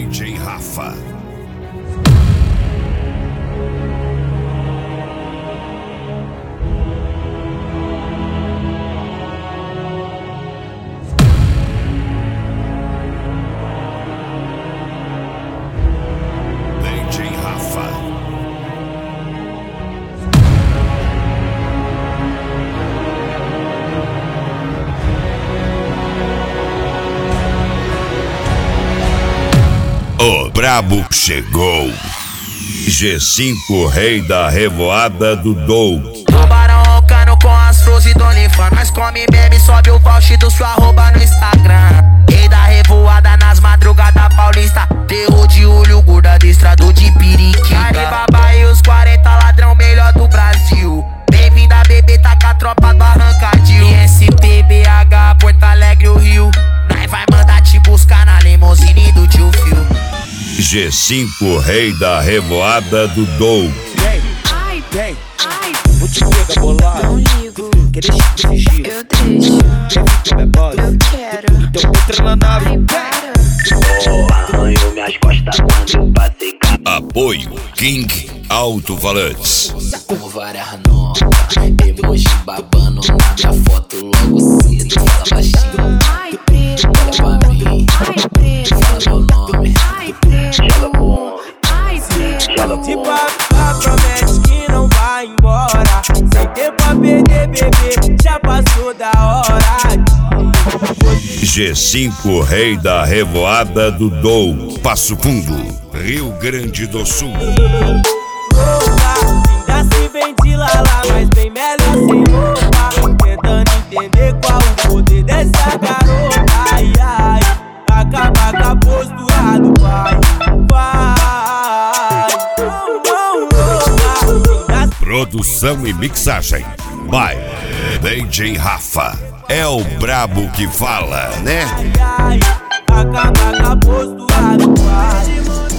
DJ Rafa. DJ Rafa. O brabo chegou. G5, rei da revoada do Doug. Tubarão roncando com as flores do OnlyFans. Nós come meme, sobe o voucher do sua arroba no Instagram. Rei da revoada nas madrugadas paulista. Terror de olho, gorda adestrador de periquita. Alibaba e os 40 ladrão melhor do Brasil. Bem-vinda, bebê, tá com a tropa do Arrancadil. ISP, BH, Porto Alegre, o Rio. Nós vai mandar te buscar na limousine do tio Phil. G5, rei da revoada do Doug. Ai, vem, ai, vou te pegar bolado. Não ligo, Quer deixar de fingir? eu deixo, eu quero. Então entra na nave. Ai, para. Arranhou minhas costas quando eu passei. Apoio King Alto-Falantes. Com várias notas, emoji babando na minha foto logo cedo. Fala baixinho, Ai, preto, olha pra mim, ai, preto, fala meu nome. ai, preto, Joga pro homem, ai, preto. joga pro Se homem. pá, promete que não vai embora. Sem tempo a perder, bebê, já passou da hora. G5, rei da revoada do Doug. Passo Fundo, Rio Grande do Sul. Ainda se vem de lala, mas bem melhor sem roupa. Tentando entender qual o poder dessa garota. Ai, ai, acaba com a postura do pai. Vai, Produção e mixagem by DJ Rafa. É o brabo que fala, né? ai, acaba com a postura do pai.